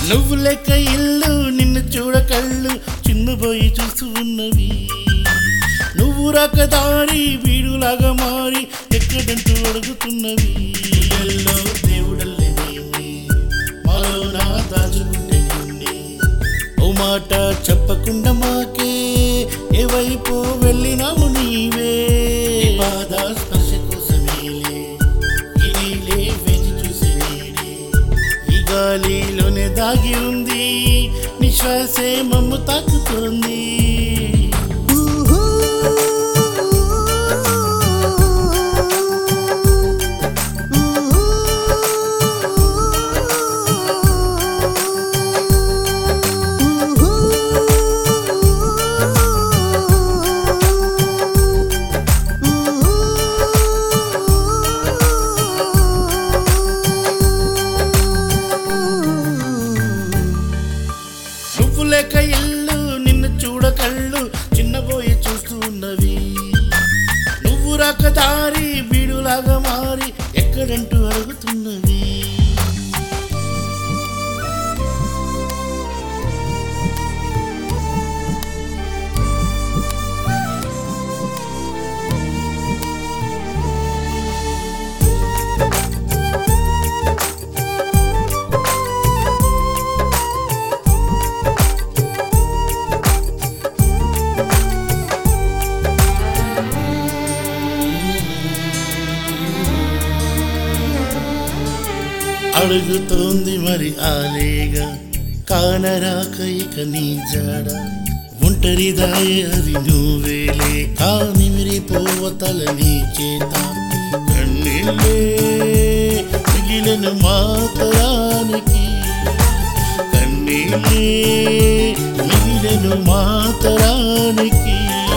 నువ్వు లెక్క ఇల్లు నిన్ను చూడ కళ్ళు చిన్నబోయి చూస్తూ ఉన్నవి. నువ్వు రాక దారి వీడులాగా మారి ఎక్కడంటూ అడుగుతున్నవి. దేవుడల్లే మాలో నా దాచుకుంటే ఓ మాట చెప్పకుండా మాకే ఏ వైపు వెళ్ళినాము నీవే. బాధ స్పర్శ కోసమేలే ఇలే వేచి చూసేది. ఈ గాలిలోనే దాగి ఉంది నిశ్వాసే మమ్ము తాకుతుంది. లెక్క ఇల్లు నిన్ను చూడ కళ్ళు చిన్నబోయి చూస్తూ ఉన్నవి. నువ్వు రాక దారి బీడులాగా మారి ఎక్కడంటూ అడుగుతున్నవి. అడుగుతోంది మరి ఆలేగా కానరాక ఇక నీ జాడ. ఒంటరిదాయే అది నువ్వేలే కానిమిరిపోవతల నీ చేత. కన్నీళ్ళే మిగిలిన మాతరానికి, కన్నీళ్ళే మిగిలిన మాతరానికి.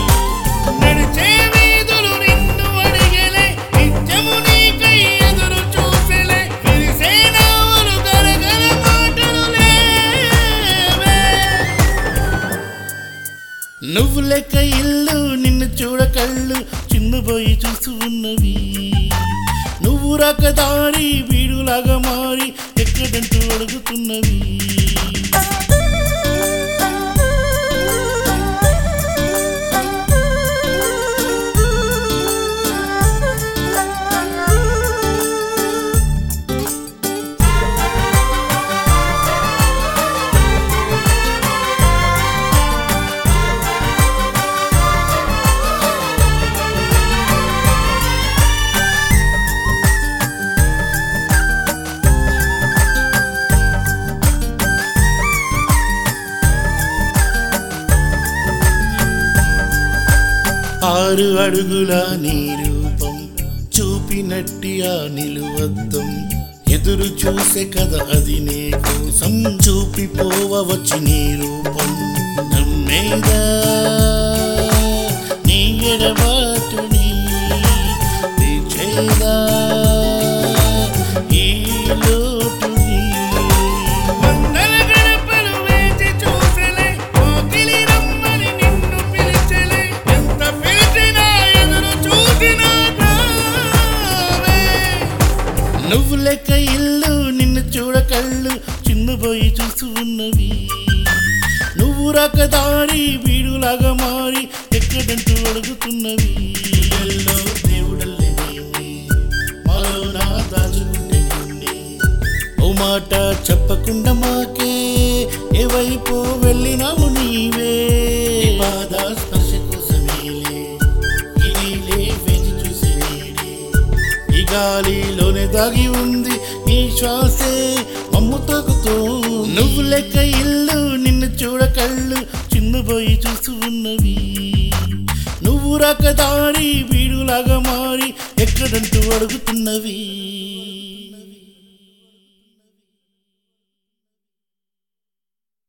నువ్వు లెక్క ఇల్లు నిన్ను చూడ కళ్ళు చిన్నబోయి చూస్తూ ఉన్నవి. నువ్వు రాక దారి వీడులాగా మారి ఎక్కడంటూ అడుగుతున్నవి. ఆరు అడుగుల నీ రూపం చూపినట్టి ఆ నిలువద్దం. ఎదురు చూసే కదా అది నీ కోసం చూపిపోవచ్చు నీ రూపం. నమ్మేదా నీ ఎడబాటుని తీర్చేదా ఈ లోటుని. నువ్వు లెక్క ఇల్లు నిన్ను చూడ కళ్ళు చిన్నబోయి చూస్తూ ఉన్నవి. నువ్వు రాక దారి వీడులాగా మారి ఎక్కడంటూ అడుగుతున్నవి. దేవుడల్లే మాలో నా దాచుకుంటే ఓ మాట చెప్పకుండా మాకే ఏ వైపు వెళ్ళినాము నీవే. బాధ స్పర్శ కోసమేలే ఇలే వేచి చూసేది. ఈ గాలిలోనే దాగి ఉంది నీ శ్వాసే మమ్ము తాకుతూ. నువ్వు లెక్క ఇల్లు నిన్ను చూడ కళ్ళు చిన్నబోయి చూస్తూ ఉన్నవి. నువ్వు రాక దారి వీడులాగా మారి ఎక్కడంటూ అడుగుతున్నవి.